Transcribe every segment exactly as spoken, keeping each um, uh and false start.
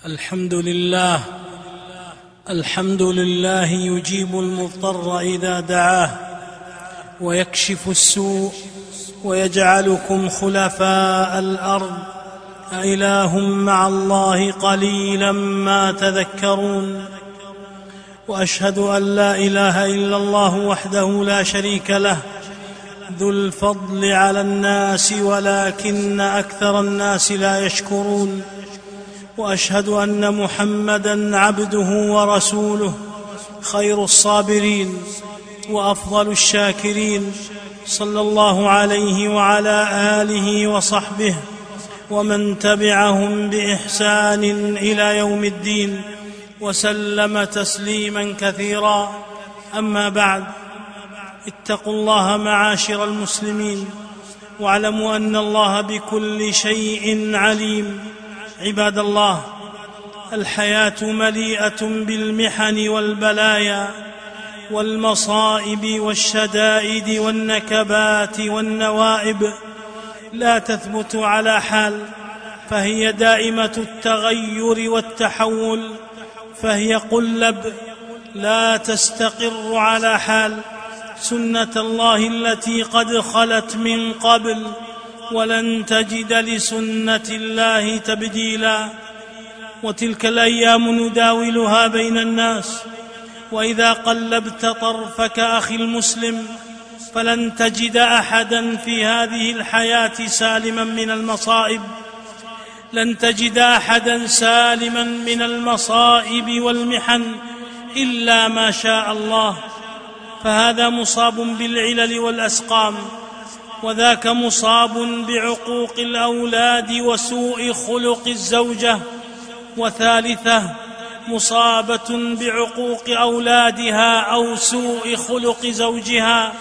الحمد لله الحمد لله يجيب المضطر إذا دعاه ويكشف السوء ويجعلكم خلفاء الأرض أإله مع الله قليلا ما تذكرون. وأشهد أن لا إله إلا الله وحده لا شريك له ذو الفضل على الناس ولكن أكثر الناس لا يشكرون. وأشهد أن محمدًا عبده ورسوله خير الصابرين وأفضل الشاكرين، صلى الله عليه وعلى آله وصحبه ومن تبعهم بإحسان إلى يوم الدين، وسلم تسليماً كثيراً. أما بعد، اتقوا الله معاشر المسلمين، واعلموا أن الله بكل شيء عليم. عباد الله، الحياة مليئة بالمحن والبلايا والمصائب والشدائد والنكبات والنوائب، لا تثبت على حال، فهي دائمة التغير والتحول، فهي قلب لا تستقر على حال، سنة الله التي قد خلت من قبل، ولن تجد لسنة الله تبديلا. وتلك الأيام نداولها بين الناس، وإذا قلبت طرفك أخي المسلم فلن تجد أحدا في هذه الحياة سالما من المصائب، لن تجد أحدا سالما من المصائب والمحن إلا ما شاء الله، فهذا مصاب بالعلل والأسقام، وذاك مصاب بعقوق الأولاد وسوء خلق الزوجة، وثالثة مصابة بعقوق أولادها أو سوء خلق زوجها،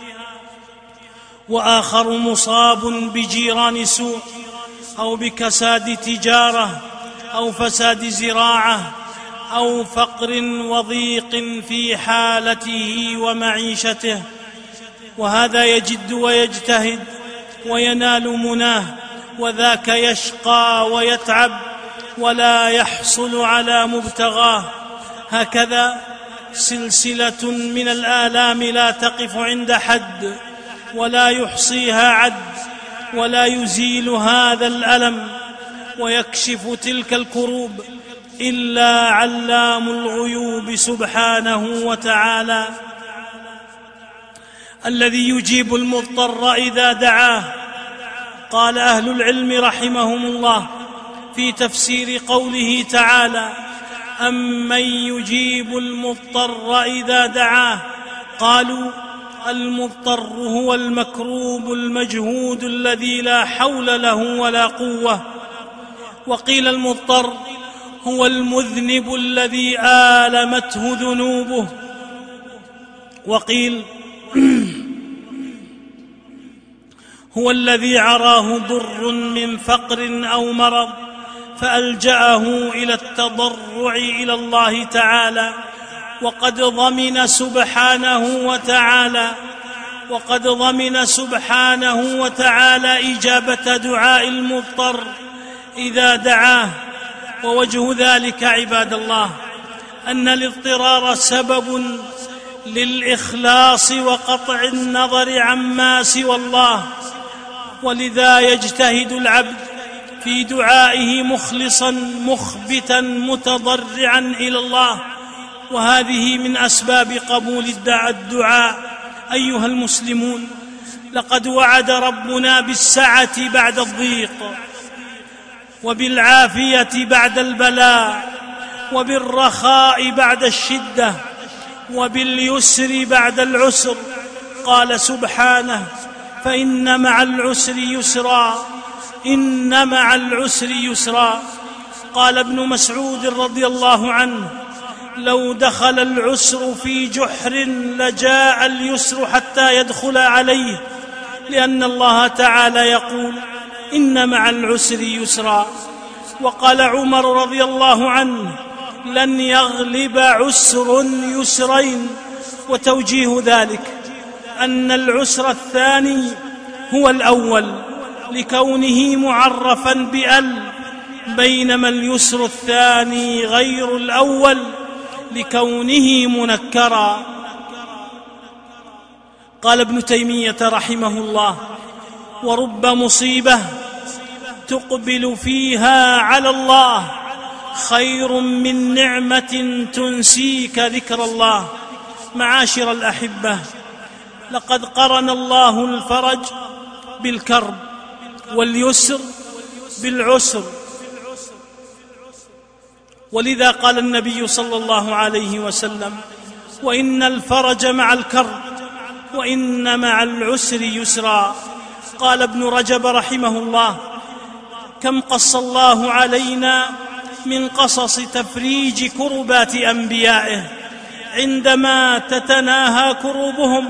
وآخر مصاب بجيران سوء أو بكساد تجارة أو فساد زراعة أو فقر وضيق في حالته ومعيشته، وهذا يجد ويجتهد وينال مناه، وذاك يشقى ويتعب ولا يحصل على مبتغاه. هكذا سلسلة من الآلام لا تقف عند حد ولا يحصيها عد ولا يزيل هذا الألم ويكشف تلك الكروب إلا علام الغيوب سبحانه وتعالى، الذي يجيب المضطر إذا دعاه. قال أهل العلم رحمهم الله في تفسير قوله تعالى: أمن يجيب المضطر إذا دعاه، قالوا: المضطر هو المكروب المجهود الذي لا حول له ولا قوة. وقيل المضطر هو المذنب الذي آلمته ذنوبه. وقيل هو الذي عراه ضر من فقر أو مرض فألجأه إلى التضرع إلى الله تعالى، وقد ضمن سبحانه وتعالى وقد ضمن سبحانه وتعالى إجابة دعاء المضطر إذا دعاه. ووجه ذلك عباد الله أن الاضطرار سبب للإخلاص وقطع النظر عما سوى الله، ولذا يجتهد العبد في دعائه مخلصا مخبتا متضرعا إلى الله، وهذه من أسباب قبول الدعاء. أيها المسلمون، لقد وعد ربنا بالسعة بعد الضيق، وبالعافية بعد البلاء، وبالرخاء بعد الشدة، وباليسر بعد العسر. قال سبحانه: فإن مع العسر يسرا إن مع العسر يسرا. قال ابن مسعود رضي الله عنه: لو دخل العسر في جحر لجاء اليسر حتى يدخل عليه، لأن الله تعالى يقول: إن مع العسر يسرا. وقال عمر رضي الله عنه: لن يغلب عسر يسرين. وتوجيه ذلك أن العسر الثاني هو الأول، لكونه معرفا بأل، بينما اليسر الثاني غير الأول لكونه منكرا. قال ابن تيمية رحمه الله: ورب مصيبة تقبل فيها على الله خير من نعمة تنسيك ذكر الله. معاشر الأحبة، لقد قرن الله الفرج بالكرب واليسر بالعسر، ولذا قال النبي صلى الله عليه وسلم: وإن الفرج مع الكرب وإن مع العسر يسرا. قال ابن رجب رحمه الله: كم قص الله علينا من قصص تفريج كربات أنبيائه عندما تتناهى كروبهم،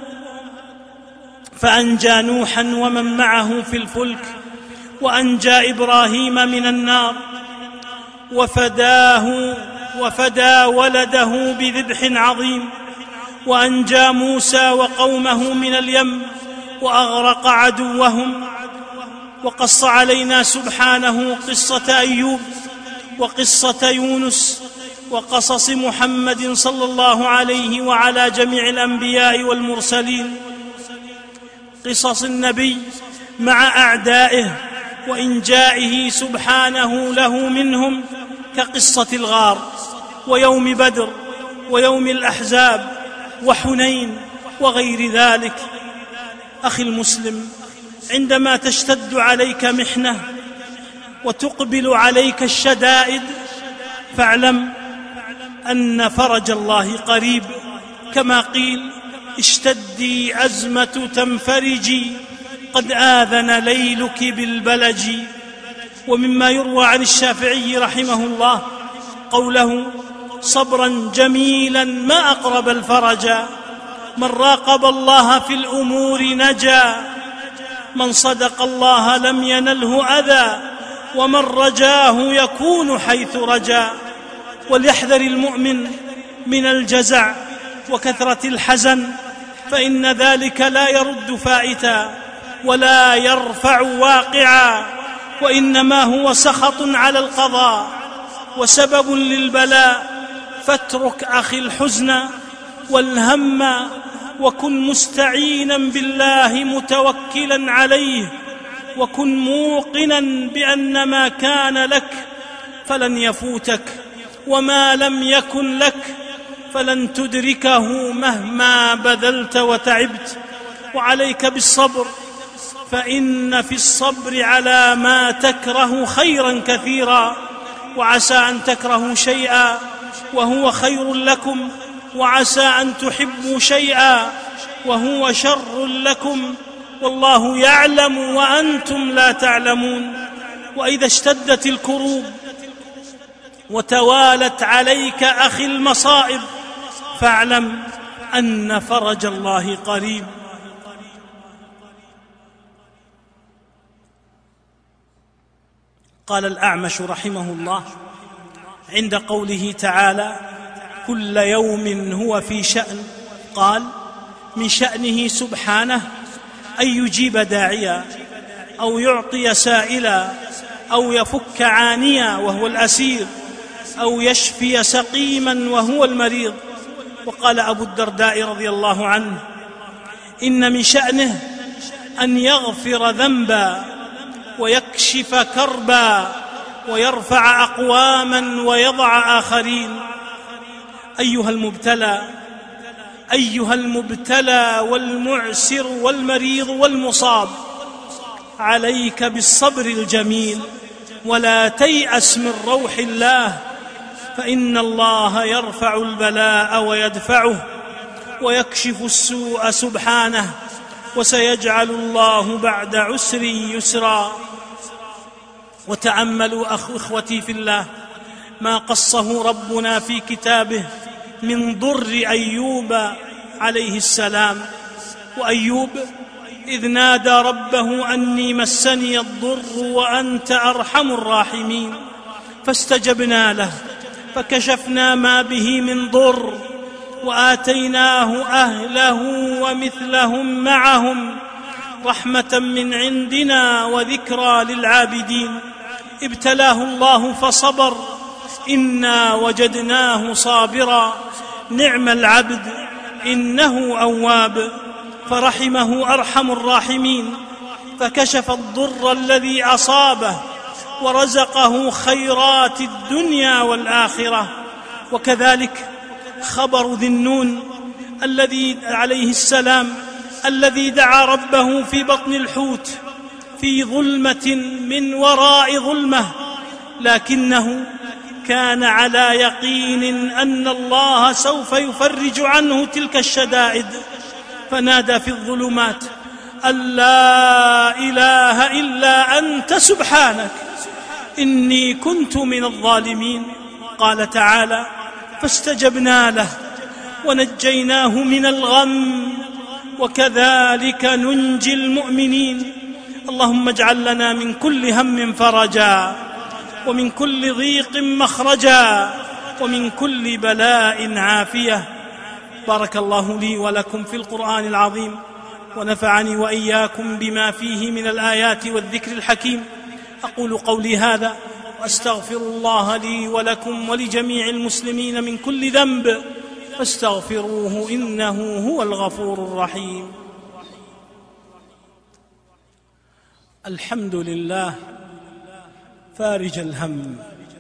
فأنجى نوحا ومن معه في الفلك، وأنجى إبراهيم من النار، وفداه وفدى ولده بذبح عظيم، وأنجى موسى وقومه من اليم وأغرق عدوهم. وقص علينا سبحانه قصة أيوب وقصة يونس وقصص محمد صلى الله عليه وعلى جميع الأنبياء والمرسلين، قصص النبي مع أعدائه وإنجائه سبحانه له منهم، كقصة الغار ويوم بدر ويوم الأحزاب وحنين وغير ذلك. أخي المسلم، عندما تشتد عليك محنة وتقبل عليك الشدائد، فاعلم أن فرج الله قريب، كما قيل: اشتدي أزمة تنفرجي، قد آذن ليلك بالبلج. ومما يروى عن الشافعي رحمه الله قوله: صبرا جميلا ما أقرب الفرج، من راقب الله في الأمور نجا، من صدق الله لم ينله أذى، ومن رجاه يكون حيث رجا. وليحذر المؤمن من الجزع وكثرة الحزن، فإن ذلك لا يرد فائتا ولا يرفع واقعا، وإنما هو سخط على القضاء وسبب للبلاء. فاترك أخي الحزن والهم، وكن مستعينا بالله متوكلا عليه، وكن موقنا بأن ما كان لك فلن يفوتك، وما لم يكن لك فلن تدركه مهما بذلت وتعبت. وعليك بالصبر، فإن في الصبر على ما تكره خيرا كثيرا، وعسى أن تكرهوا شيئا وهو خير لكم، وعسى أن تحبوا شيئا وهو شر لكم، والله يعلم وأنتم لا تعلمون. وإذا اشتدت الكروب وتوالت عليك أخي المصائب، فاعلم أن فرج الله قريب. قال الأعمش رحمه الله عند قوله تعالى: كل يوم هو في شأن، قال: من شأنه سبحانه أن يجيب داعيا، أو يعطي سائلا، أو يفك عانيا وهو الأسير، أو يشفي سقيما وهو المريض. وقال أبو الدرداء رضي الله عنه: إن من شأنه أن يغفر ذنبا ويكشف كربا ويرفع أقواما ويضع آخرين. أيها المبتلى أيها المبتلى والمعسر والمريض والمصاب، عليك بالصبر الجميل، ولا تيأس من روح الله، فإن الله يرفع البلاء ويدفعه ويكشف السوء سبحانه، وسيجعل الله بعد عسر يسرا. وتأملوا أخ إخوتي في الله ما قصه ربنا في كتابه من ضر أيوب عليه السلام. وأيوب إذ نادى ربه أني مسني الضر وأنت أرحم الراحمين، فاستجبنا له فكشفنا ما به من ضر، وآتيناه أهله ومثلهم معهم رحمة من عندنا وذكرى للعابدين. ابتلاه الله فصبر إنا وجدناه صابرا نعم العبد إنه أواب، فرحمه أرحم الراحمين فكشف الضر الذي أصابه ورزقه خيرات الدنيا والآخرة. وكذلك خبر ذي النون الذي عليه السلام الذي دعا ربه في بطن الحوت في ظلمة من وراء ظلمة، لكنه كان على يقين أن الله سوف يفرج عنه تلك الشدائد، فنادى في الظلمات أن لا إله إلا أنت سبحانك إني كنت من الظالمين. قال تعالى فاستجبنا له ونجيناه من الغم وكذلك ننجي المؤمنين. اللهم اجعل لنا من كل هم فرجا ومن كل ضيق مخرجا ومن كل بلاء عافية. بارك الله لي ولكم في القرآن العظيم، ونفعني وإياكم بما فيه من الآيات والذكر الحكيم. أقول قولي هذا وأستغفر الله لي ولكم ولجميع المسلمين من كل ذنب فاستغفروه إنه هو الغفور الرحيم. الحمد لله فارج الهم،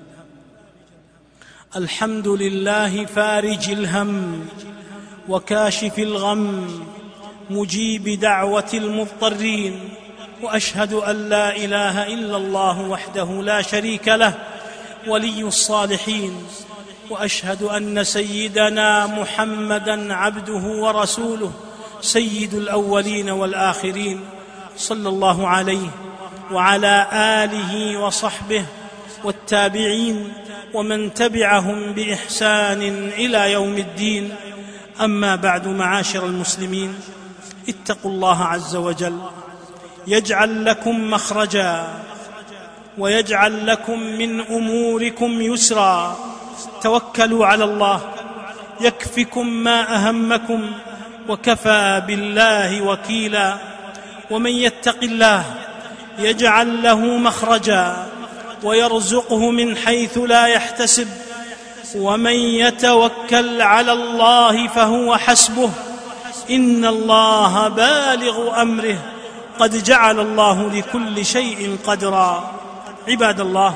الحمد لله فارج الهم وكاشف الغم مجيب دعوة المضطرين، وأشهد أن لا إله إلا الله وحده لا شريك له ولي الصالحين، وأشهد أن سيدنا محمدًا عبده ورسوله سيد الأولين والآخرين، صلى الله عليه وعلى آله وصحبه والتابعين ومن تبعهم بإحسان إلى يوم الدين. أما بعد، معاشر المسلمين، اتقوا الله عز وجل يجعل لكم مخرجا ويجعل لكم من أموركم يسرا. توكلوا على الله يكفكم ما أهمكم وكفى بالله وكيلا. ومن يتق الله يجعل له مخرجا ويرزقه من حيث لا يحتسب، ومن يتوكل على الله فهو حسبه إن الله بالغ أمره قد جعل الله لكل شيء قدرا. عباد الله،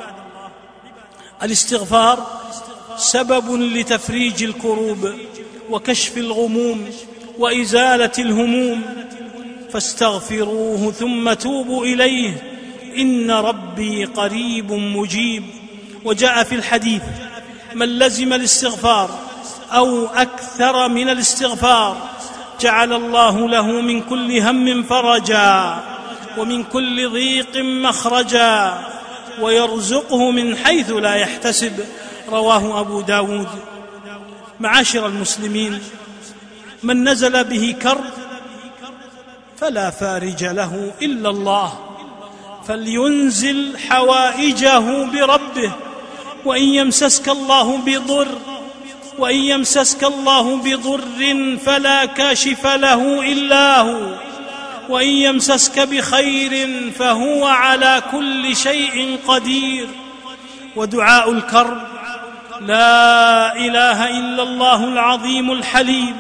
الاستغفار سبب لتفريج الكروب وكشف الغموم وإزالة الهموم، فاستغفروه ثم توبوا إليه إن ربي قريب مجيب. وجاء في الحديث من لزم الاستغفار أو أكثر من الاستغفار جعل الله له من كل هم فرجا ومن كل ضيق مخرجا ويرزقه من حيث لا يحتسب. رواه أبو داود. معاشر المسلمين، من نزل به كرب فلا فارج له إلا الله، فلينزل حوائجه بربه. وإن يمسسك الله بضر وإن يمسسك الله بضر فلا كاشف له إلا هو، وإن يمسسك بخير فهو على كل شيء قدير. ودعاء الكرب لا إله إلا الله العظيم الحليم،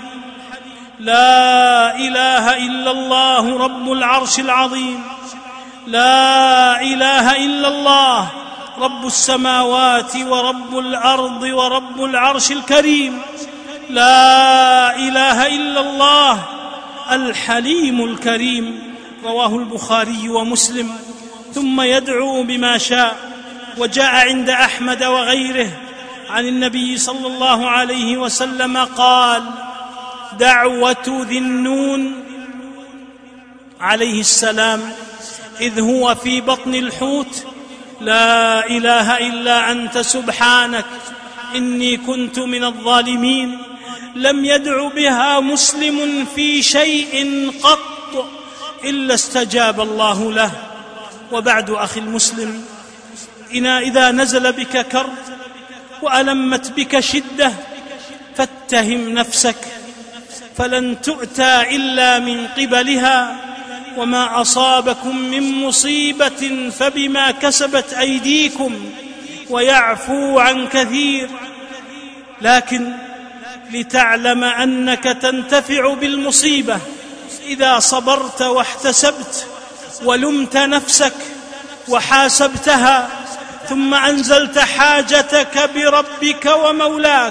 لا إله إلا الله رب العرش العظيم، لا إله إلا الله رب السماوات ورب الأرض ورب العرش الكريم، لا إله إلا الله الحليم الكريم. رواه البخاري ومسلم. ثم يدعو بما شاء. وجاء عند أحمد وغيره عن النبي صلى الله عليه وسلم قال: دعوة ذي النون عليه السلام إذ هو في بطن الحوت: لا إله إلا أنت سبحانك إني كنت من الظالمين، لم يدع بها مسلم في شيء قط إلا استجاب الله له. وبعد، أخي المسلم، إن إذا نزل بك كرب وألمت بك شدة فاتهم نفسك، فلن تؤتى إلا من قبلها، وما أصابكم من مصيبة فبما كسبت أيديكم ويعفو عن كثير، لكن لتعلم أنك تنتفع بالمصيبة إذا صبرت واحتسبت ولمت نفسك وحاسبتها، ثم أنزلت حاجتك بربك ومولاك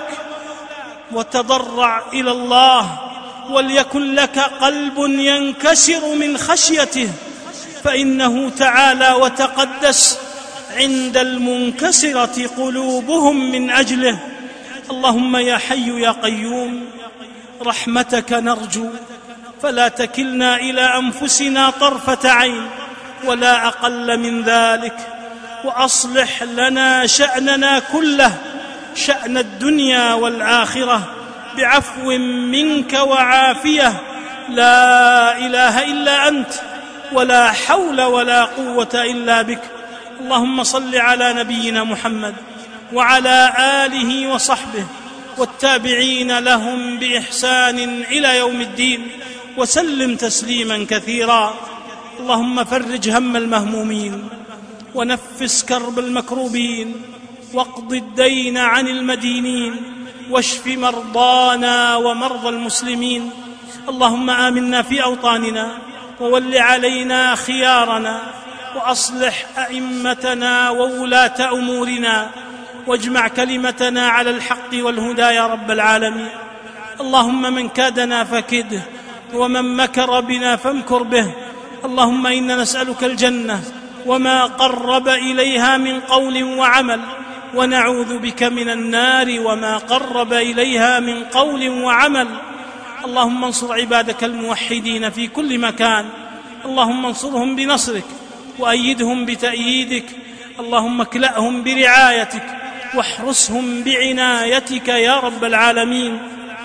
وتضرع إلى الله، وليكن لك قلب ينكسر من خشيته، فإنه تعالى وتقدس عند المنكسرة قلوبهم من أجله. اللهم يا حي يا قيوم رحمتك نرجو، فلا تكلنا إلى أنفسنا طرفة عين ولا أقل من ذلك، وأصلح لنا شأننا كله، شأن الدنيا والآخرة، بعفو منك وعافية، لا إله إلا أنت، ولا حول ولا قوة إلا بك. اللهم صل على نبينا محمد وعلى آله وصحبه والتابعين لهم بإحسان إلى يوم الدين، وسلم تسليما كثيرا. اللهم فرج هم المهمومين، ونفس كرب المكروبين، واقض الدين عن المدينين، واشف مرضانا ومرضى المسلمين. اللهم آمنا في أوطاننا، وول علينا خيارنا، وأصلح أئمتنا وولاة أمورنا، واجمع كلمتنا على الحق والهدى يا رب العالمين. اللهم من كادنا فكده، ومن مكر بنا فامكر به. اللهم إنا نسألك الجنة وما قرب إليها من قول وعمل، ونعوذ بك من النار وما قرب إليها من قول وعمل. اللهم انصر عبادك الموحدين في كل مكان، اللهم انصرهم بنصرك وأيدهم بتأييدك، اللهم اكلأهم برعايتك واحرسهم بعنايتك يا رب العالمين.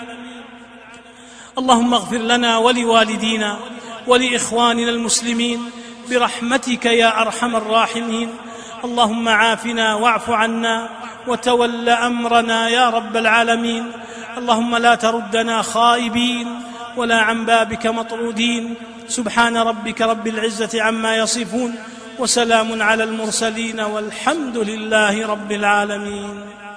اللهم اغفر لنا ولوالدينا ولإخواننا المسلمين برحمتك يا أرحم الراحمين. اللهم عافنا واعف عنا وتول أمرنا يا رب العالمين. اللهم لا تردنا خائبين ولا عن بابك مطرودين. سبحان ربك رب العزة عما يصفون، وسلام على المرسلين، والحمد لله رب العالمين.